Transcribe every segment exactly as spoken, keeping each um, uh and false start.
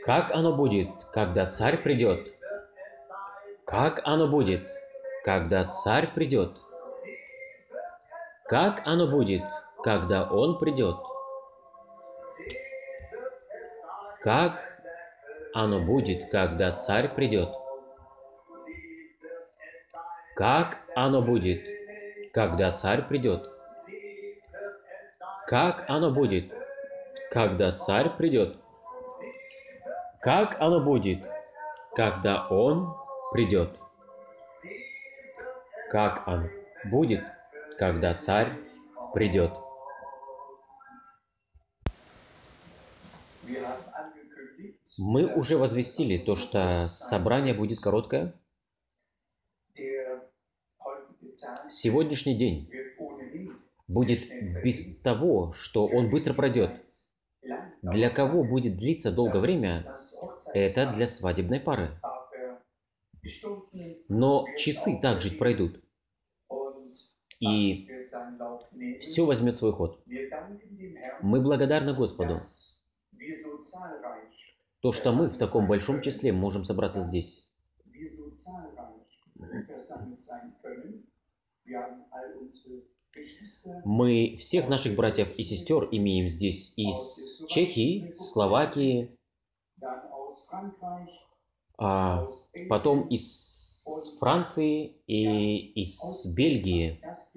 Как оно будет, когда царь придет? Как оно будет, когда царь придет? Как оно будет, когда он придет? Как оно будет, когда царь придет? Как оно будет, когда царь придет? Как оно будет, когда царь придет? Как оно будет, когда он придет? Как оно будет, когда царь придет? Мы уже возвестили то, что собрание будет короткое. Сегодняшний день будет без того, что он быстро пройдет. Для кого будет длиться долгое время, это для свадебной пары. Но часы также пройдут, и все возьмет свой ход. Мы благодарны Господу, то, что мы в таком большом числе можем собраться здесь. Мы всех наших братьев и сестер имеем здесь из Чехии, Словакии, а потом из Франции и из Бельгии.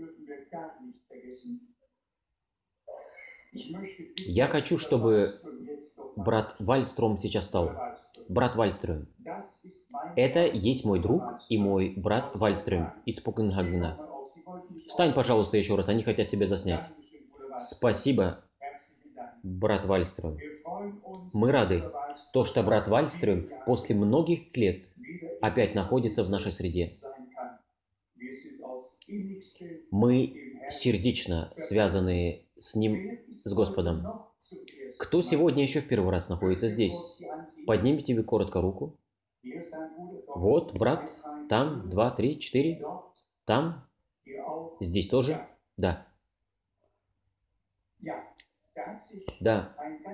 Я хочу, чтобы брат Вальстром сейчас стал. Брат Вальстром. Это есть мой друг и мой брат Вальстром из Копенгагена. Встань, пожалуйста, еще раз, они хотят тебя заснять. Спасибо, брат Вальстром. Мы рады, то, что брат Вальстром после многих лет опять находится в нашей среде. Мы сердечно связаны с ним, с Господом. Кто сегодня еще в первый раз находится здесь? Поднимите вы коротко руку. Вот, брат, там, два, три, четыре, там, здесь тоже, да. Да.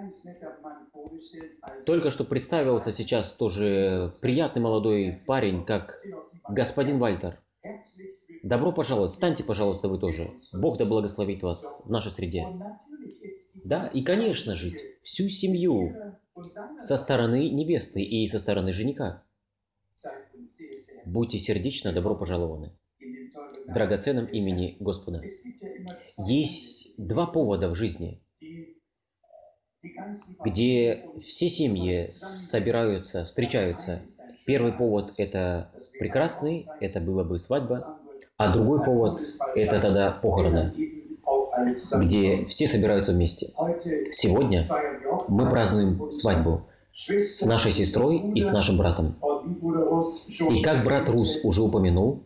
Только что представился сейчас тоже приятный молодой парень, как господин Вальтер. Добро пожаловать. Встаньте, пожалуйста, вы тоже. Бог да благословит вас в нашей среде. Да, и, конечно же, всю семью со стороны невесты и со стороны жениха. Будьте сердечно добро пожалованы в драгоценном имени Господа. Есть два повода в жизни, где все семьи собираются, встречаются. Первый повод – это прекрасный, это было бы свадьба, а другой повод – это тогда похороны, где все собираются вместе. Сегодня мы празднуем свадьбу с нашей сестрой и с нашим братом. И как брат Рус уже упомянул,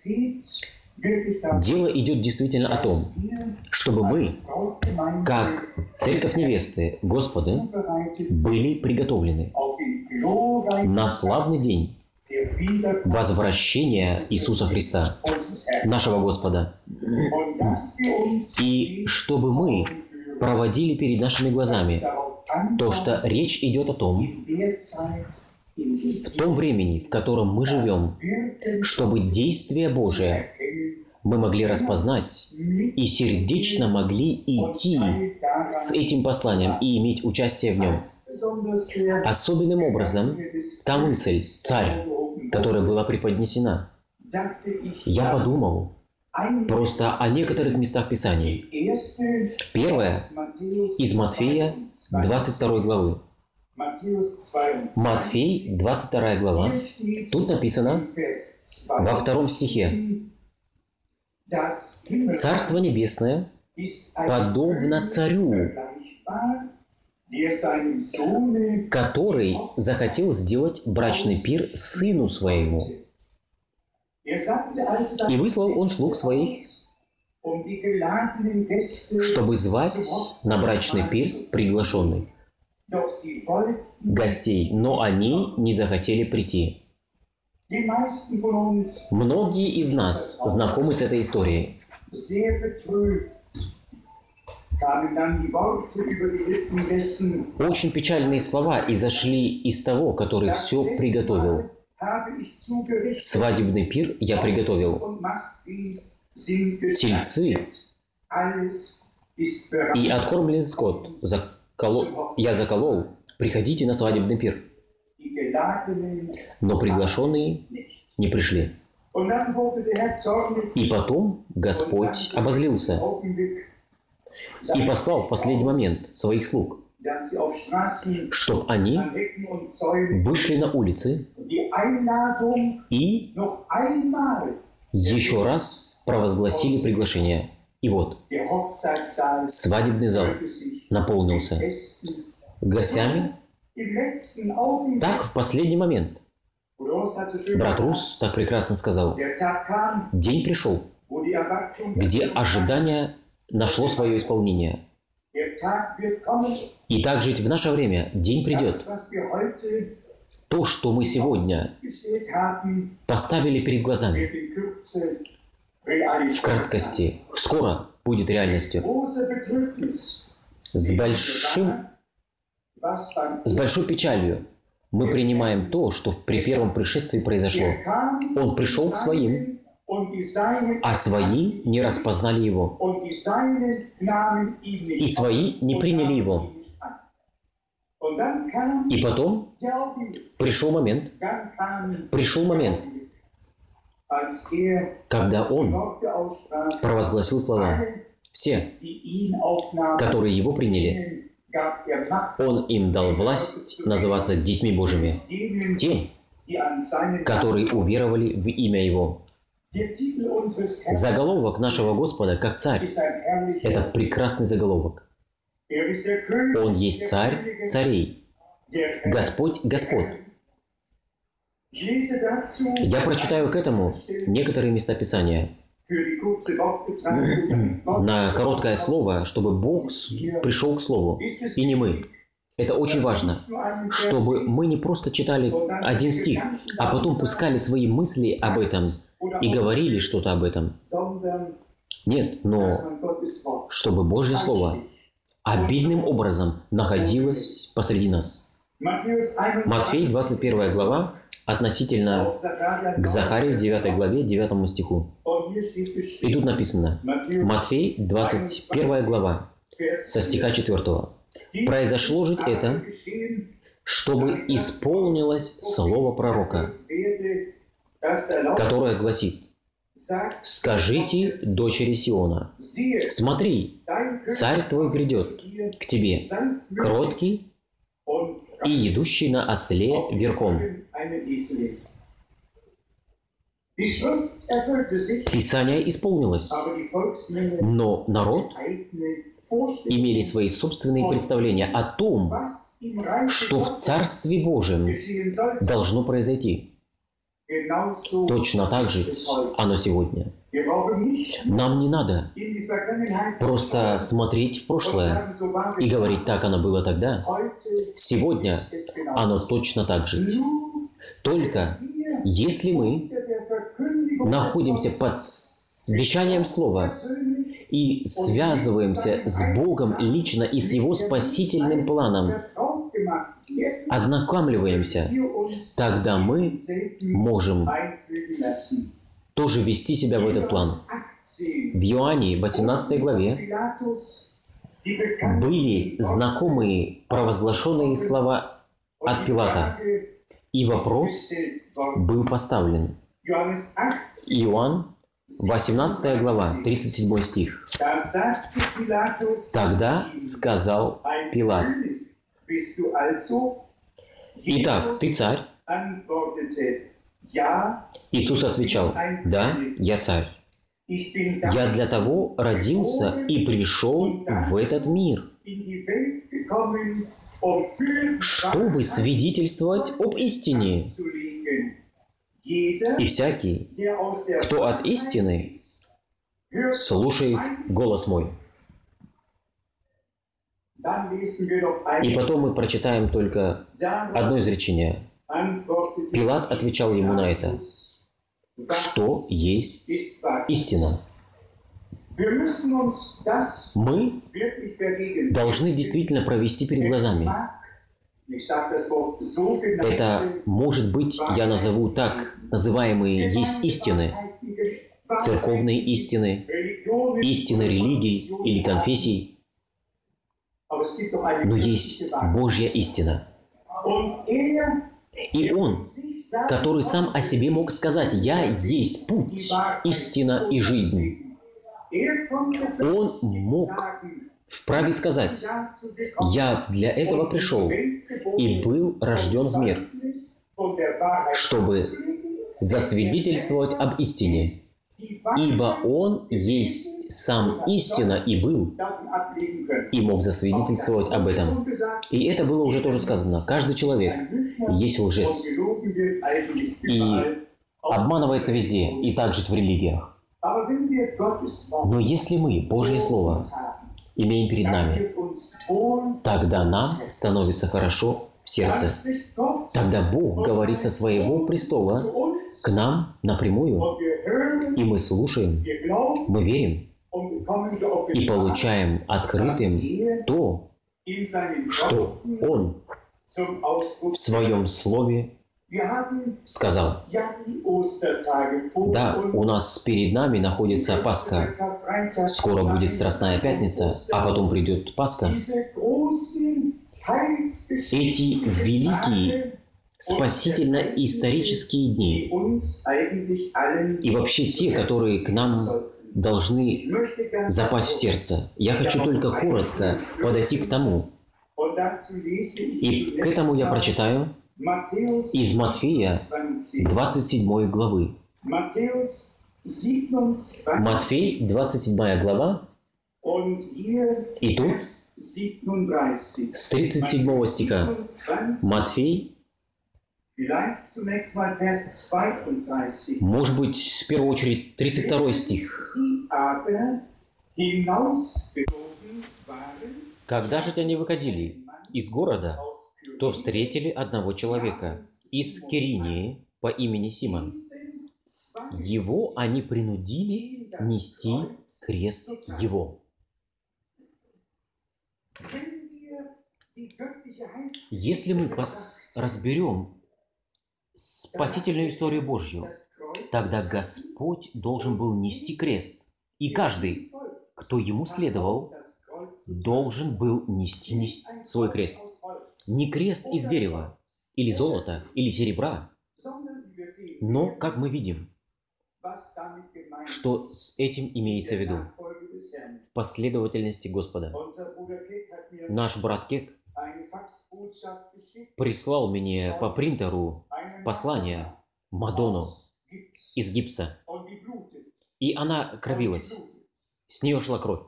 дело идет действительно о том, чтобы мы, как церковь невесты Господа, были приготовлены на славный день возвращения Иисуса Христа, нашего Господа. И чтобы мы проводили перед нашими глазами то, что речь идет о том, в том времени, в котором мы живем, чтобы действие Божие мы могли распознать и сердечно могли идти с этим посланием и иметь участие в нем. Особенным образом, та мысль, царь, которая была преподнесена, я подумал просто о некоторых местах Писания. Первое из Матфея двадцать второй главы. Матфей, двадцать вторая глава. Тут написано во втором стихе: «Царство Небесное подобно царю, который захотел сделать брачный пир сыну своему. И выслал он слуг своих, чтобы звать на брачный пир приглашенных гостей, но они не захотели прийти». Многие из нас знакомы с этой историей. Очень печальные слова изошли из того, который все приготовил. Свадебный пир я приготовил. Тельцы и откормленный скот заколол, я заколол. Приходите на свадебный пир. Но приглашенные не пришли. И потом Господь обозлился и послал в последний момент своих слуг, чтобы они вышли на улицы и еще раз провозгласили приглашение. И вот, свадебный зал наполнился гостями. Так, в последний момент. Брат Рус так прекрасно сказал: день пришел, где ожидание нашло свое исполнение. И так жить в наше время. День придет. То, что мы сегодня поставили перед глазами, в краткости, скоро будет реальностью. С большим, с большой печалью мы принимаем то, что при первом пришествии произошло. Он пришел к своим, а свои не распознали его. И свои не приняли его. И потом пришел момент, пришел момент, когда он провозгласил слова: все, которые его приняли, он им дал власть называться детьми Божьими, тем, которые уверовали в имя Его. Заголовок нашего Господа как царь – это прекрасный заголовок. Он есть царь царей, Господь Господь. Я прочитаю к этому некоторые места Писания. На короткое слово, чтобы Бог пришел к Слову, и не мы. Это очень важно, чтобы мы не просто читали один стих, а потом пускали свои мысли об этом и говорили что-то об этом. Нет, но чтобы Божье Слово обильным образом находилось посреди нас. Матфей, двадцать первая глава, относительно к Захарии, девятой главе, девятому стиху. И тут написано, Матфей, двадцать первая глава, со стиха четвёртого. «Произошло же это, чтобы исполнилось слово пророка, которое гласит: скажите дочери Сиона, смотри, царь твой грядет к тебе, кроткий и идущий на осле верхом». Писание исполнилось, но народ имели свои собственные представления о том, что в Царстве Божьем должно произойти. Точно так же оно сегодня. Нам не надо просто смотреть в прошлое и говорить: так оно было тогда. Сегодня оно точно так же. Только если мы находимся под вещанием Слова и связываемся с Богом лично и с Его спасительным планом, ознакомливаемся, тогда мы можем тоже ввести себя в этот план. В Иоанне, восемнадцатой главе, были знакомые провозглашенные слова от Пилата, и вопрос был поставлен. Иоанн, восемнадцатая глава, тридцать седьмой стих. «Тогда сказал Пилат: итак, ты царь?» Иисус отвечал: да, я царь. Я для того родился и пришел в этот мир, чтобы свидетельствовать об истине. И всякий, кто от истины, слушает голос мой. И потом мы прочитаем только одно изречение. Пилат отвечал ему на это: что есть истина? Мы должны действительно провести перед глазами. Это, может быть, я назову так, называемые есть истины, церковные истины, истины религий или конфессий, но есть Божья истина. И Он, который сам о себе мог сказать: «Я есть путь, истина и жизнь», Он мог вправе сказать: «Я для этого пришел и был рожден в мир, чтобы засвидетельствовать об истине, ибо Он есть сам истина и был, и мог засвидетельствовать об этом». И это было уже тоже сказано. Каждый человек есть лжец и обманывается везде, и также в религиях. Но если мы Божье Слово имеем перед нами, тогда нам становится хорошо в сердце. Тогда Бог говорит со своего престола к нам напрямую, и мы слушаем, мы верим и получаем открытым то, что Он в Своем Слове сказал. Да, у нас перед нами находится Пасха. Скоро будет Страстная Пятница, а потом придет Пасха. Эти великие спасительно-исторические дни и вообще те, которые к нам должны запасть в сердце. Я хочу только коротко подойти к тому. И к этому я прочитаю из Матфея двадцать седьмой главы. Матфей, двадцать седьмая глава, и тут с тридцать седьмого стиха. Матфей, может быть, в первую очередь, тридцать второй стих. «Когда же они выходили из города, то встретили одного человека из Киринии по имени Симон. Его они принудили нести крест его». Если мы пос- разберем спасительную историю Божью, тогда Господь должен был нести крест. И каждый, кто Ему следовал, должен был нести, нести свой крест. Не крест из дерева, или золота, или серебра, но, как мы видим, что с этим имеется в виду в последовательности Господа. Наш брат Кек прислал мне по принтеру послание Мадонну из гипса, и она кровилась, с нее шла кровь.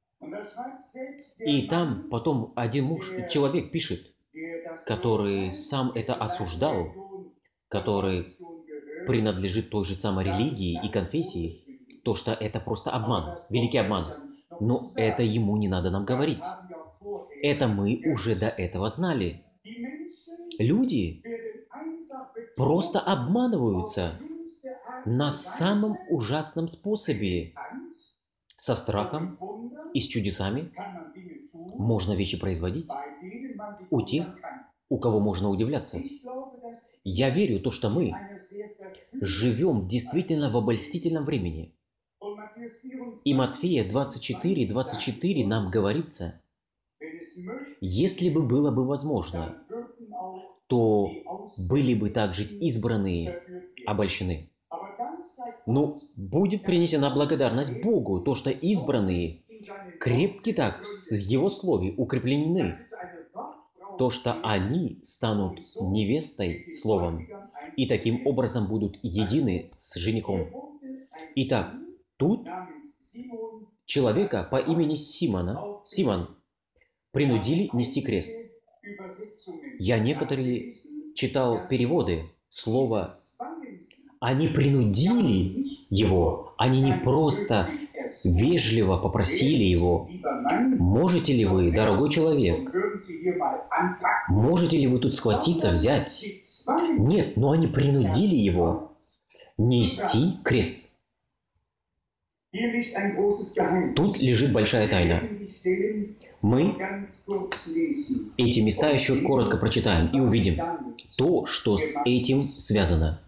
И там потом один муж, человек пишет, который сам это осуждал, который принадлежит той же самой религии и конфессии, то, что это просто обман, великий обман. Но это ему не надо нам говорить. Это мы уже до этого знали. Люди просто обманываются на самом ужасном способе. Со страхом и с чудесами можно вещи производить у тех, у кого можно удивляться. Я верю в то, что мы живем действительно в обольстительном времени. И Матфея двадцать четыре, двадцать четыре нам говорится, если бы было бы возможно, то были бы также избранные обольщены. Но будет принесена благодарность Богу, то, что избранные крепки так в Его Слове укреплены, то, что они станут невестой Словом и таким образом будут едины с женихом. Итак, тут человека по имени Симона, Симон, принудили нести крест. Я некоторые читал переводы слова «они принудили его», они не просто вежливо попросили его. Можете ли вы, дорогой человек, можете ли вы тут схватиться, взять? Нет, но они принудили его нести крест. Тут лежит большая тайна. Мы эти места еще коротко прочитаем и увидим то, что с этим связано.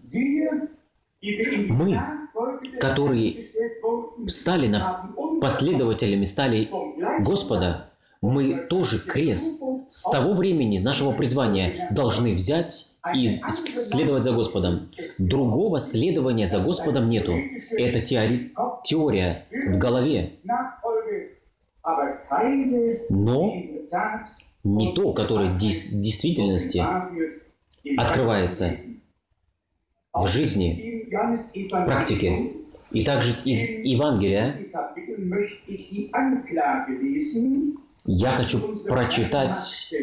Мы, которые стали на последователями, стали Господа, мы тоже крест с того времени нашего призвания должны взять и следовать за Господом. Другого следования за Господом нету. Это теори... теория в голове. Но не то, которое в действительности открывается в жизни, в практике. И также из Евангелия я хочу прочитать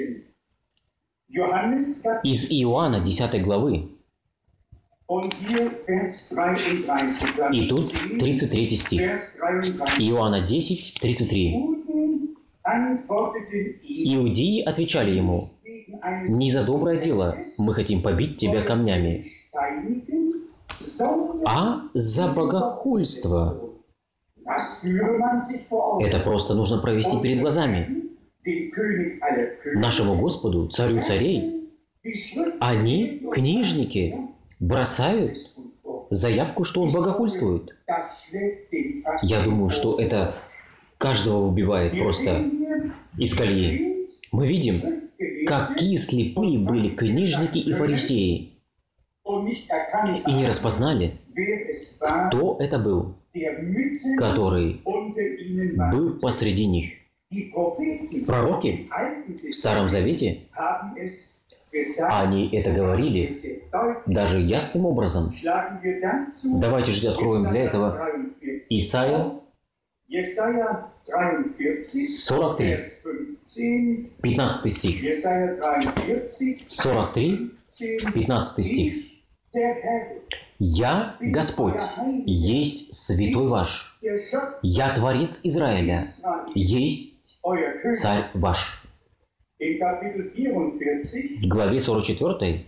из Иоанна десятой главы. И тут тридцать третий стих. Иоанна десять, тридцать три. Иудеи отвечали ему: «Не за доброе дело мы хотим побить тебя камнями, а за богохульство». Это просто нужно провести перед глазами. Нашему Господу, Царю царей, они, книжники, бросают заявку, что он богохульствует. Я думаю, что это каждого выбивает просто из колеи. Мы видим, какие слепые были книжники и фарисеи, и не распознали, кто это был, который был посреди них. Пророки в Старом Завете, они это говорили даже ясным образом. Давайте же откроем для этого Исайя сорок три, пятнадцатый стих. сорок три, пятнадцатый стих. «Я, Господь, есть святой ваш, я Творец Израиля, есть Царь ваш». В главе сорок четвёртой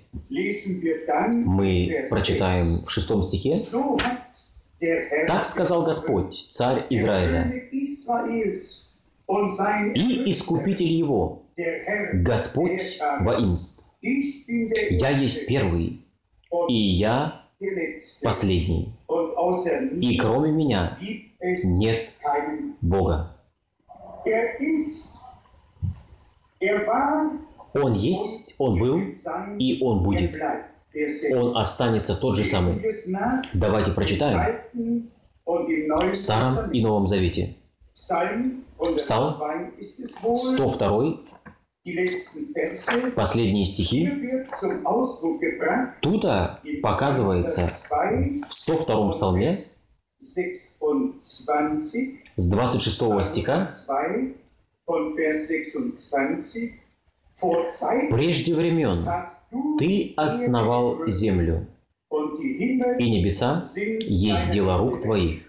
мы прочитаем в шестом стихе: «Так сказал Господь, Царь Израиля, и Искупитель его, Господь воинств. Я есть первый, и я последний, и кроме меня нет Бога». Он есть, Он был, и Он будет. Он останется тот же самый. Давайте прочитаем в Старом и Новом Завете. Псалм сто два, последние стихи. Тут показывается в сто втором псалме с двадцать шестого стиха: «Прежде времен Ты основал землю, и небеса есть дело рук Твоих.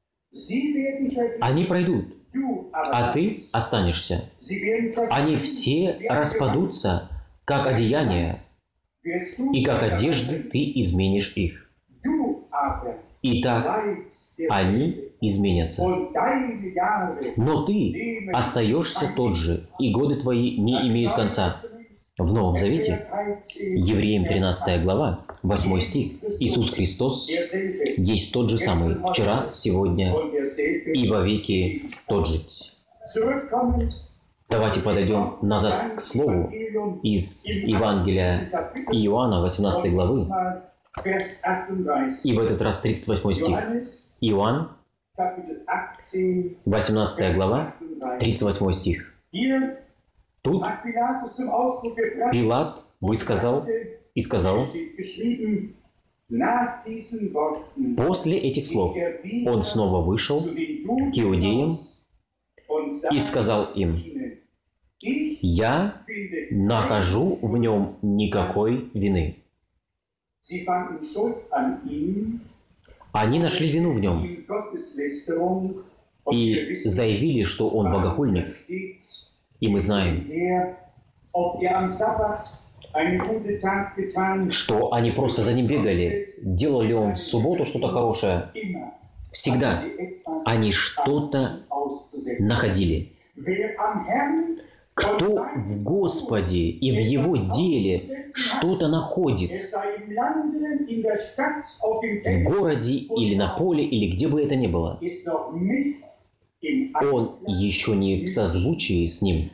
Они пройдут, а Ты останешься. Они все распадутся, как одеяния, и как одежды Ты изменишь их. И так они изменятся. Но Ты остаешься тот же, и годы Твои не имеют конца». В Новом Завете, Евреям тринадцатая глава, восьмой стих. Иисус Христос есть тот же самый, вчера, сегодня и вовеки тот же. Давайте подойдем назад к слову из Евангелия Иоанна, восемнадцатой главы, и в этот раз тридцать восьмой стих. Иоанн, восемнадцатая глава, тридцать восьмой стих. Тут Пилат высказал и сказал: после этих слов он снова вышел к иудеям и сказал им: «Я нахожу в нем никакой вины». Они нашли вину в нем и заявили, что он богохульник. И мы знаем, что они просто за ним бегали. Делал ли он в субботу что-то хорошее? Всегда они что-то находили. Кто в Господе и в Его деле что-то находит, в городе или на поле, или где бы это ни было, он еще не в созвучии с Ним.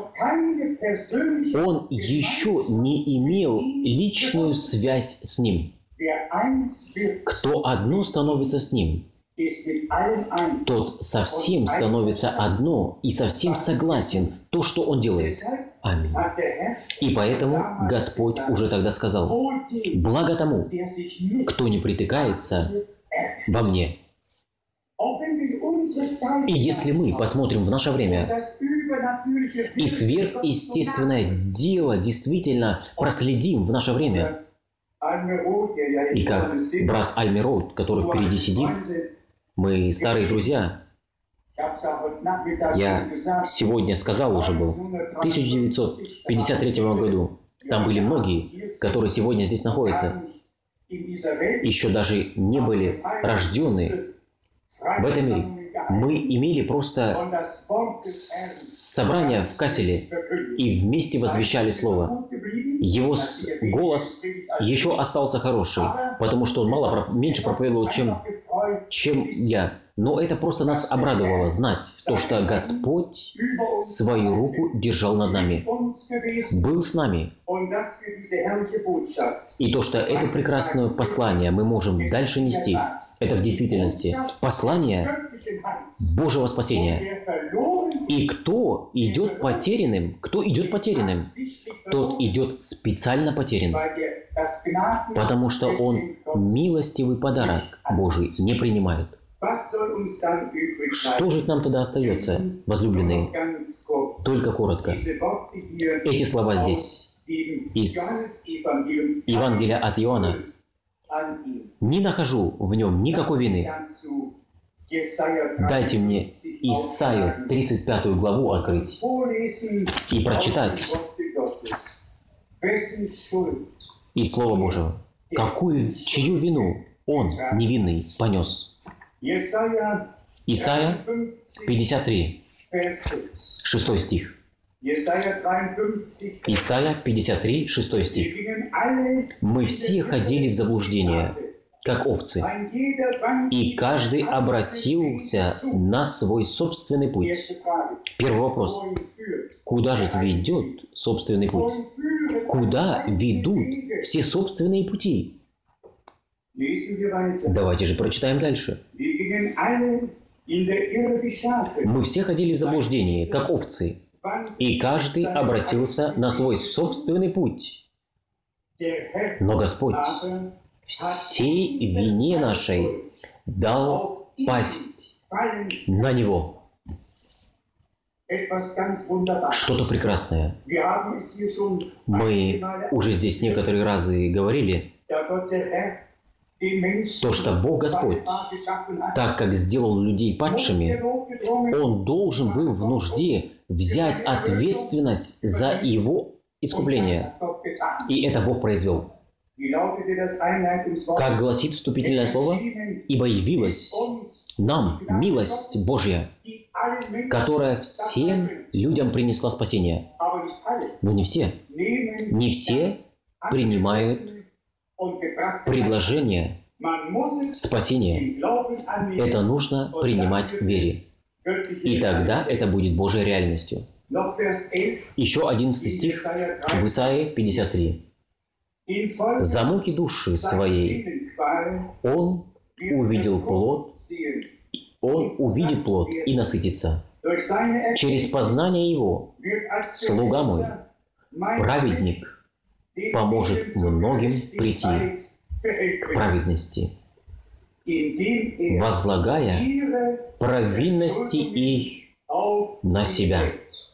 Он еще не имел личную связь с Ним. Кто одно становится с Ним, тот совсем становится одно и совсем согласен то, что он делает. Аминь. И поэтому Господь уже тогда сказал: «Благо тому, кто не притыкается во мне». И если мы посмотрим в наше время, и сверхъестественное дело действительно проследим в наше время, и как брат Альмирот, который впереди сидит, мы старые друзья. Я сегодня сказал уже был, в тысяча девятьсот пятьдесят третьем году, там были многие, которые сегодня здесь находятся, еще даже не были рождены в этом мире. Мы имели просто собрание в Касселе и вместе возвещали Слово. Его голос еще остался хороший, потому что он мало, меньше проповедовал, чем, чем я. Но это просто нас обрадовало знать, то, что Господь свою руку держал над нами, был с нами. И то, что это прекрасное послание мы можем дальше нести, это в действительности послание Божьего спасения. И кто идет потерянным, кто идет потерянным, тот идет специально потерян, потому что он милостивый подарок Божий не принимает. Что же нам тогда остается, возлюбленные? Только коротко. Эти слова здесь, из Евангелия от Иоанна. Не нахожу в нем никакой вины. Дайте мне Исаию тридцать пятую главу открыть и прочитать из Слова Божьего. Какую, чью вину он, невинный, понес? Исайя пятьдесят три, шестой стих. Исайя пятьдесят три, шестой стих. «Мы все ходили в заблуждение, как овцы, и каждый обратился на свой собственный путь». Первый вопрос. Куда же ведет собственный путь? Куда ведут все собственные пути? Давайте же прочитаем дальше. «Мы все ходили в заблуждение, как овцы, и каждый обратился на свой собственный путь. Но Господь всей вине нашей дал пасть на Него». Что-то прекрасное. Мы уже здесь некоторые разы говорили, то, что Бог Господь, так как сделал людей падшими, Он должен был в нужде взять ответственность за его искупление. И это Бог произвел. Как гласит вступительное слово, «Ибо явилась нам милость Божья, которая всем людям принесла спасение». Но не все. Не все принимают предложение спасения. Это нужно принимать в вере. И тогда это будет Божьей реальностью. Еще одиннадцатый стих в Исаии пятьдесят три. «За муки души своей он увидел плод, он увидит плод и насытится. Через познание его слуга мой, праведник, поможет многим прийти к праведности, возлагая провинности их на себя».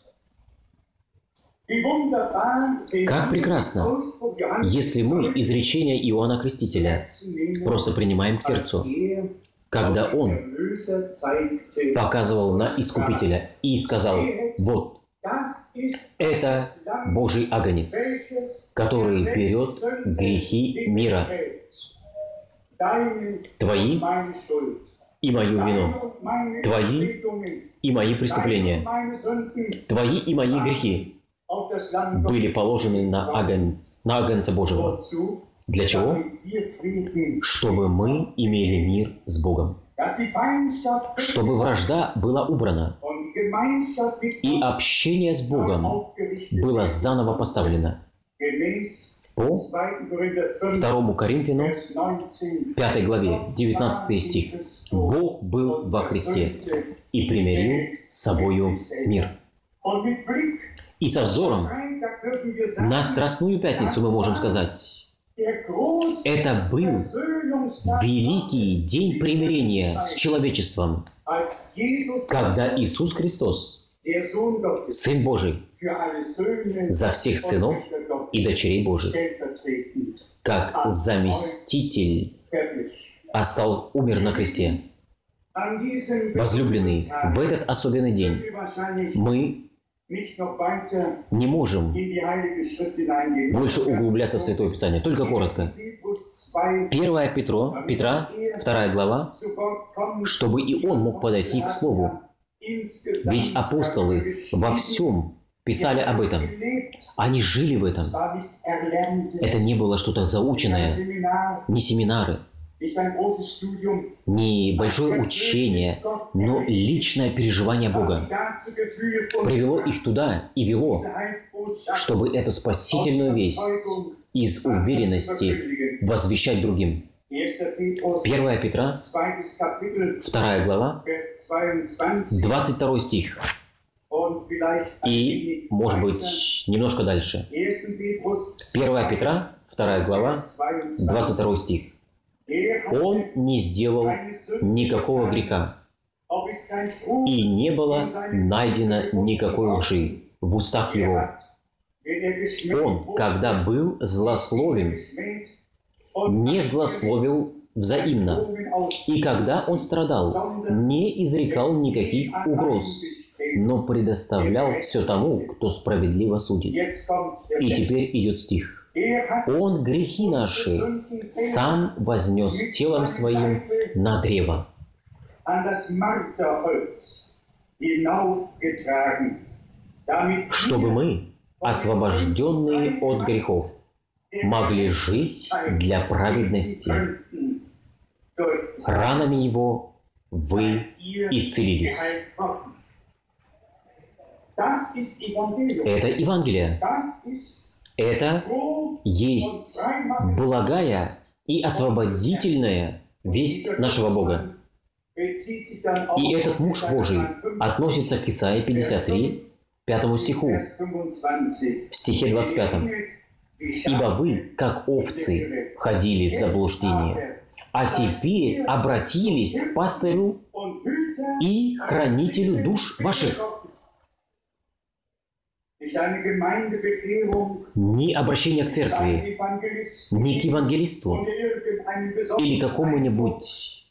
Как прекрасно, если мы изречение Иоанна Крестителя просто принимаем к сердцу, когда он показывал на Искупителя и сказал: «Вот, это Божий агнец, который берет грехи мира, твои и мою вину, Твои и мои преступления, Твои и мои грехи были положены на агнец, на агнца Божьего. Для чего? Чтобы мы имели мир с Богом. Чтобы вражда была убрана, и общение с Богом было заново поставлено. По второму Коринфянам, пятой главе, девятнадцатый стих. Бог был во Христе и примирил с собою мир. И со взором на Страстную Пятницу мы можем сказать, это был великий день примирения с человечеством, когда Иисус Христос, Сын Божий, за всех сынов и дочерей Божьих, как заместитель, остал, умер на кресте. Возлюбленные, в этот особенный день мы не можем больше углубляться в Святое Писание, только коротко. Первое Петро, Петра, вторая глава, чтобы и он мог подойти к Слову. Ведь апостолы во всем писали об этом. Они жили в этом. Это не было что-то заученное, не семинары, не большое учение, но личное переживание Бога привело их туда и вело, чтобы эту спасительную весть из уверенности возвещать другим. Первое Петра, вторая глава, двадцать второй стих. И, может быть, немножко дальше. Первое Петра, вторая глава, двадцать второй стих. Он не сделал никакого греха, и не было найдено никакой лжи в устах его. Он, когда был злословен, не злословил взаимно, и когда он страдал, не изрекал никаких угроз, но предоставлял все тому, кто справедливо судит. И теперь идет стих. Он грехи наши сам вознес телом своим на древо, чтобы мы, освобожденные от грехов, могли жить для праведности. Ранами Его вы исцелились. Это Евангелие. Это есть благая и освободительная весть нашего Бога. И этот муж Божий относится к Исаии пятьдесят три, пятому стиху, в стихе двадцать пятом. «Ибо вы, как овцы, ходили в заблуждение, а теперь обратились к пастырю и хранителю душ ваших». Не обращение к церкви, не к евангелисту или какому-нибудь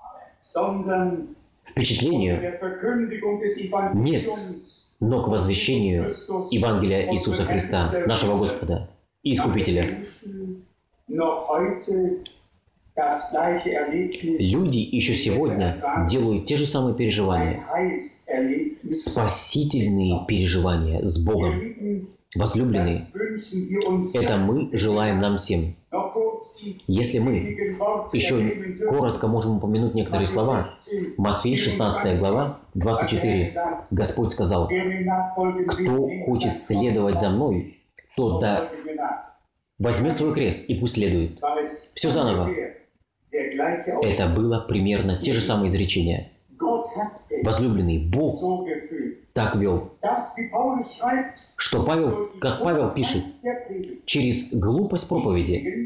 впечатлению. Нет, но к возвещению Евангелия Иисуса Христа, нашего Господа и Искупителя. Люди еще сегодня делают те же самые переживания, спасительные переживания с Богом. Возлюбленные, это мы желаем нам всем. Если мы еще коротко можем упомянуть некоторые слова, Матфея шестнадцатая глава, двадцать четыре, Господь сказал: «Кто хочет следовать за Мной, тот да возьмет свой крест и пусть следует». Все заново. Это было примерно те же самые изречения. Возлюбленный, Бог так вел, что Павел, как Павел пишет, через глупость проповеди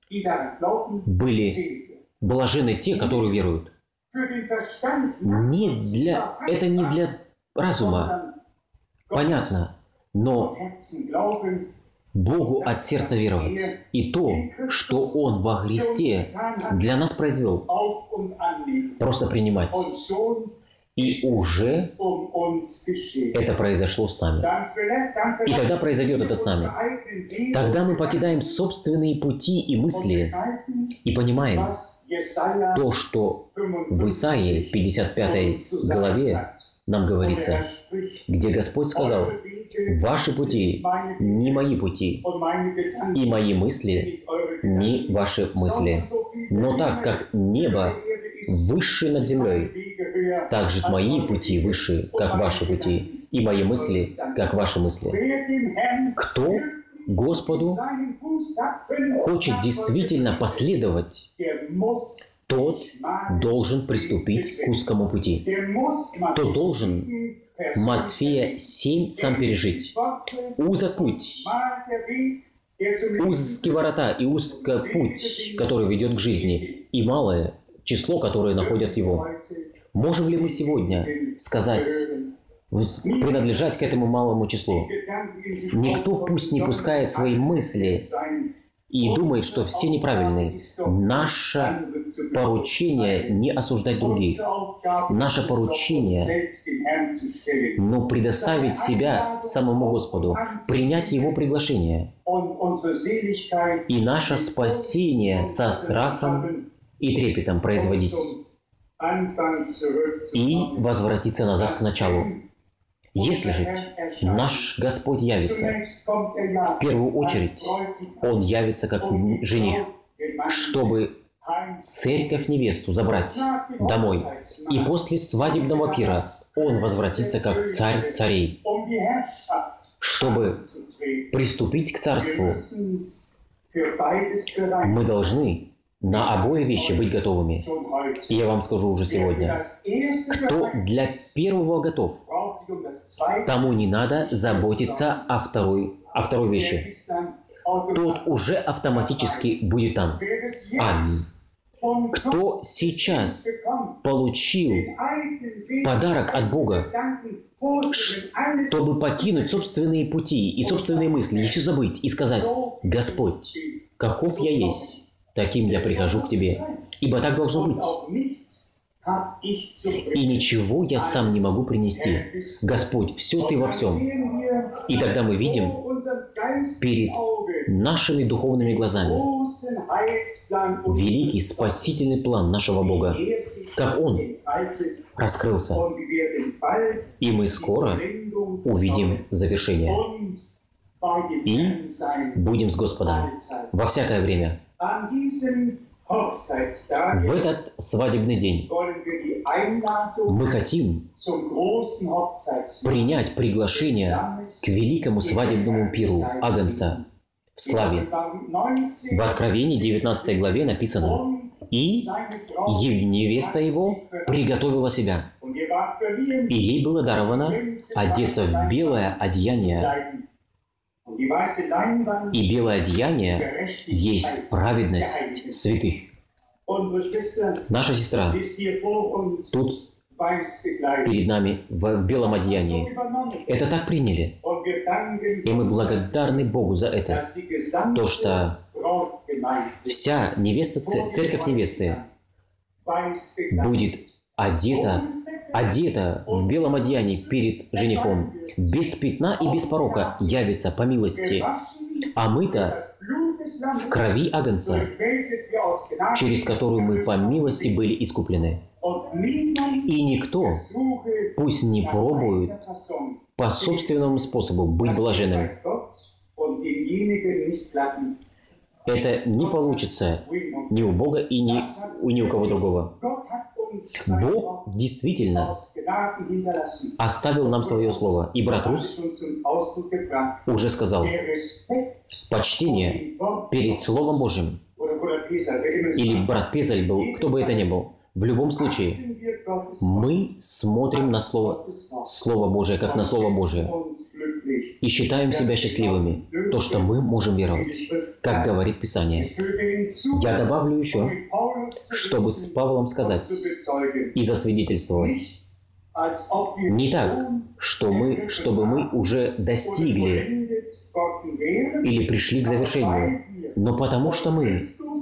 были блажены те, которые веруют. Не для, это не для разума, понятно, но Богу от сердца веровать. И то, что Он во Христе для нас произвел, просто принимать. И уже это произошло с нами. И тогда произойдет это с нами. Тогда мы покидаем собственные пути и мысли и понимаем то, что в Исаии пятьдесят пятой главе нам говорится, где Господь сказал: «Ваши пути не мои пути, и мои мысли не ваши мысли. Но так как небо выше над землей, так же мои пути выше, как ваши пути, и мои мысли, как ваши мысли». Кто Господу хочет действительно последовать, тот должен приступить к узкому пути. Тот должен Матфея семь сам пережить. Узок путь, узкие ворота и узкий путь, который ведет к жизни, и малое число, которое находят его. Можем ли мы сегодня сказать, принадлежать к этому малому числу? Никто пусть не пускает свои мысли и думает, что все неправильные. Наше поручение не осуждать других. Наше поручение, но предоставить себя самому Господу, принять Его приглашение. И наше спасение со страхом и трепетом производить. И возвратиться назад к началу. Если же наш Господь явится, в первую очередь Он явится как жених, чтобы церковь невесту забрать домой. И после свадебного пира Он возвратится как царь царей, чтобы приступить к царству. Мы должны на обои вещи быть готовыми. И я вам скажу уже сегодня, кто для первого готов, тому не надо заботиться о второй, о второй вещи. Тот уже автоматически будет там. Аминь. Кто сейчас получил подарок от Бога, чтобы покинуть собственные пути и собственные мысли, и все забыть, и сказать: «Господь, каков я есть, таким я прихожу к Тебе, ибо так должно быть. И ничего я сам не могу принести. Господь, все Ты во всем». И тогда мы видим перед нашими духовными глазами великий спасительный план нашего Бога, как Он раскрылся. И мы скоро увидим завершение. И будем с Господом во всякое время. В этот свадебный день мы хотим принять приглашение к великому свадебному пиру Агнца в славе. В Откровении девятнадцатой главе написано: «И невеста его приготовила себя, и ей было даровано одеться в белое одеяние». И белое одеяние есть праведность святых. Наша сестра тут перед нами в, в белом одеянии. Это так приняли. И мы благодарны Богу за это. То, что вся невеста, церковь невесты будет одета, одета в белом одеянии перед женихом, без пятна и без порока явится по милости, омыта в крови Агнца, через которую мы по милости были искуплены. И никто пусть не пробует по собственному способу быть блаженным. Это не получится ни у Бога и ни у, ни у кого другого. Бог действительно оставил нам свое слово. И брат Рус уже сказал: почтение перед Словом Божьим. Или брат Пезаль был, кто бы это ни был. В любом случае, мы смотрим на Слово, Слово Божие, как на Слово Божие. И считаем себя счастливыми, то, что мы можем веровать, как говорит Писание. Я добавлю еще, чтобы с Павлом сказать и засвидетельствовать. Не так, что мы, чтобы мы уже достигли или пришли к завершению, но потому что мы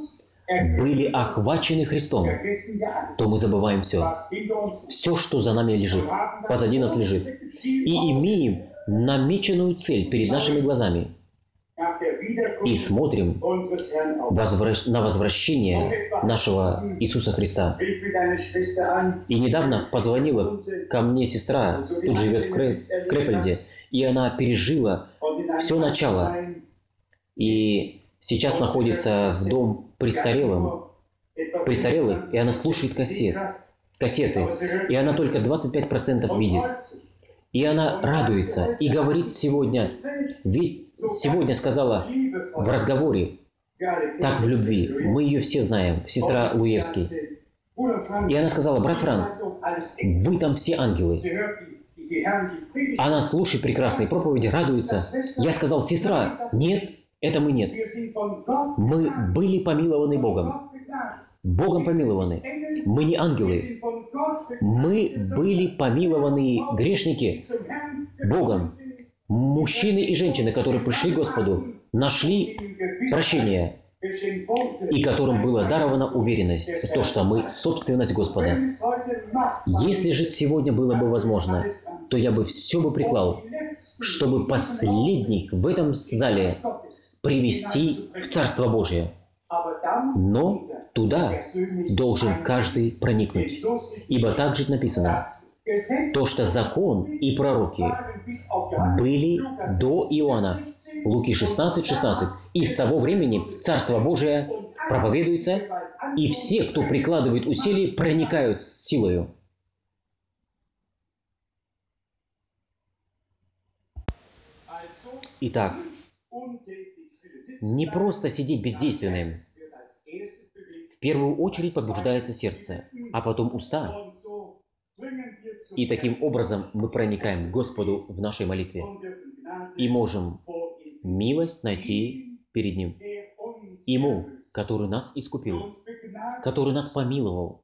были охвачены Христом, то мы забываем все. Все, что за нами лежит, позади нас лежит. И имеем намеченную цель перед нашими глазами. И смотрим возвращ... на возвращение нашего Иисуса Христа. И недавно позвонила ко мне сестра, тут живет в, Кре... в Крефельде, и она пережила все начало. И сейчас находится в дом престарелым, престарелых, и она слушает кассет, кассеты, и она только двадцать пять процентов видит. И она радуется и говорит сегодня, ведь сегодня сказала в разговоре, так в любви, мы ее все знаем, сестра Луевский. И она сказала: брат Франк, вы там все ангелы. Она слушает прекрасные проповеди, радуется. Я сказал: сестра, нет, это мы нет. Мы были помилованы Богом. Богом помилованы. Мы не ангелы. Мы были помилованы грешники Богом. Мужчины и женщины, которые пришли к Господу, нашли прощение, и которым была дарована уверенность, то, что мы собственность Господа. Если же сегодня было бы возможно, то я бы все бы приклал, чтобы последних в этом зале привести в Царство Божие. Но туда должен каждый проникнуть, ибо так же написано, то, что закон и пророки были до Иоанна, Луки шестнадцать шестнадцать, и с того времени Царство Божие проповедуется, и все, кто прикладывает усилия, проникают с силою. Итак, не просто сидеть бездейственным. В первую очередь побуждается сердце, а потом уста. И таким образом мы проникаем к Господу в нашей молитве и можем милость найти перед Ним. Ему, который нас искупил, который нас помиловал,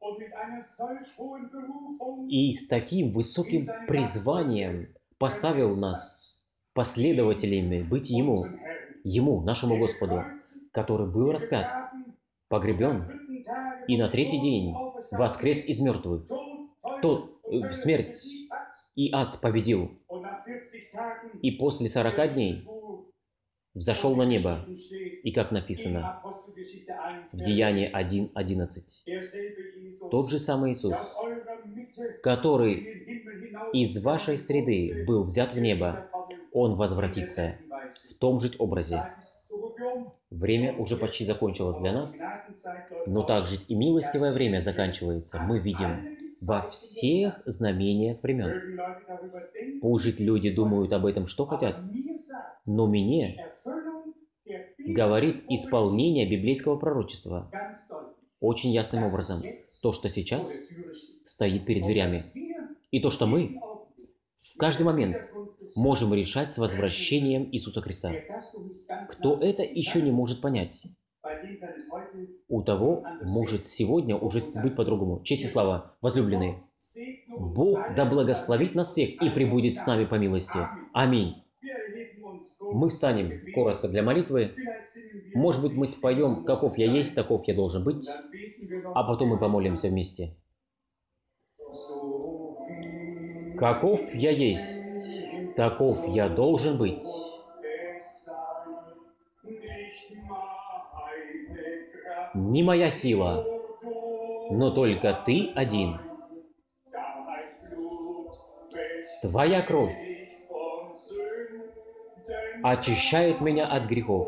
и с таким высоким призванием поставил нас последователями быть Ему, Ему, нашему Господу, который был распят, погребен и на третий день воскрес из мертвых. Тот в смерть и ад победил, и после сорока дней взошел на небо, и как написано в Деянии один одиннадцать, тот же самый Иисус, который из вашей среды был взят в небо, Он возвратится в том же образе. Время уже почти закончилось для нас, но также и милостивое время заканчивается. Мы видим во всех знамениях времен. Пусть люди думают об этом, что хотят, но мне говорит исполнение библейского пророчества очень ясным образом. То, что сейчас стоит перед дверями, и то, что мы в каждый момент можем решать с возвращением Иисуса Христа. Кто это еще не может понять, у того может сегодня уже быть по-другому. Честь и слава, возлюбленные. Бог да благословит нас всех и пребудет с нами по милости. Аминь. Мы встанем коротко для молитвы. Может быть, мы споем «Каков я есть, таков я должен быть», а потом мы помолимся вместе. Каков я есть, таков я должен быть. Не моя сила, но только Ты один. Твоя кровь очищает меня от грехов.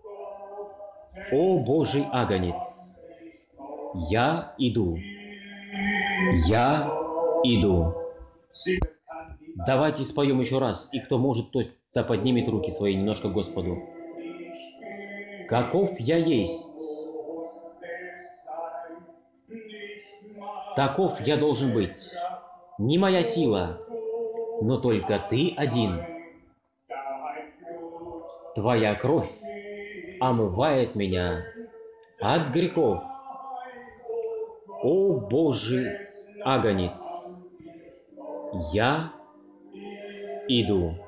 О Божий агнец, я иду, я иду. Давайте споем еще раз, и кто может, то да поднимет руки свои немножко к Господу. Каков я есть, таков я должен быть. Не моя сила, но только Ты один. Твоя кровь омывает меня от грехов. О Божий агнец, я иду.